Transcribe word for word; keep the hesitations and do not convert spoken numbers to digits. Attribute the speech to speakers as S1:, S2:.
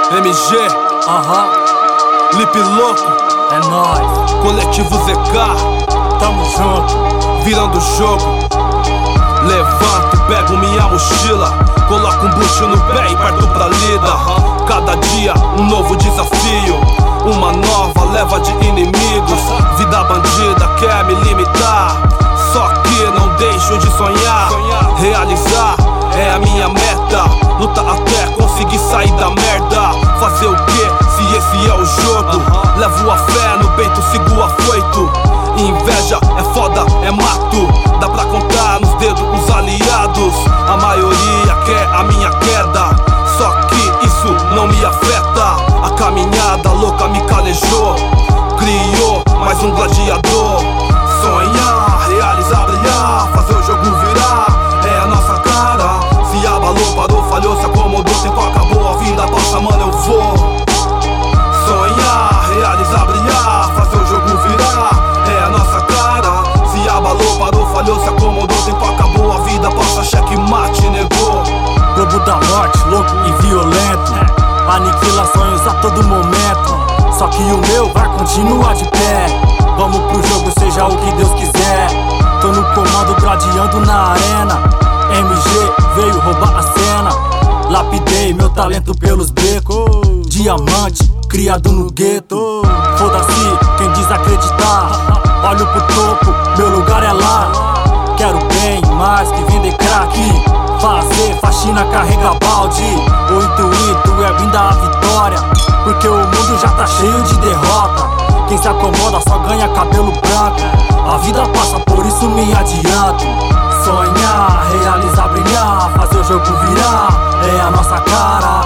S1: M G,
S2: Aham,
S1: Lip Louco,
S2: é nóis,
S1: Coletivo Z K,
S2: tamo junto.
S1: virando o jogo. Levanto, pego minha mochila, coloco um bucho no pé e parto pra lida. Cada dia um novo desafio, uma nova leva de inimigos. Vida bandida quer me limitar, só que não deixo de sonhar. Realizar é a minha meta, luta até conseguir sair da merda. Fazer o que se esse é o jogo? Levo a fé no peito, sigo afoito. Inveja é foda, é mato, dá pra contar nos dedos os aliados. A maioria quer a minha queda, só que isso não me afeta. A caminhada louca me calejou, criou mais um gladiador. Sonhar, realizar, brilhar, fazer o jogo virar, é a nossa cara. Se abalou, parou, falhou, se acomodou, tempo acabou, a vida passa, mano, eu vou. Sonhar, realizar, brilhar, fazer o jogo virar, é a nossa cara. Se abalou, parou, falhou, se acomodou, tempo acabou, a vida passa, cheque mate, negou.
S2: Globo da morte, louco e violento, aniquila sonhos a todo momento. Só que o meu vai continuar de pé. Vamos pro jogo, seja o que Deus quiser. Tô no comando, gladiando na arena. M G veio roubar a cena. Lapidei meu talento pelos becos. Diamante, criado no gueto. Foda-se quem desacreditar. Olho pro topo, meu lugar é lá. Quero bem mais que vender crack, fazer faxina, carregar balde. O intuito é brindar a vitória, porque o mundo já tá cheio de derrota. Quem se acomoda só ganha cabelo branco. A vida passa, por isso me adianto. Sonhar, realizar, brilhar, fazer o jogo virar, é a nossa cara.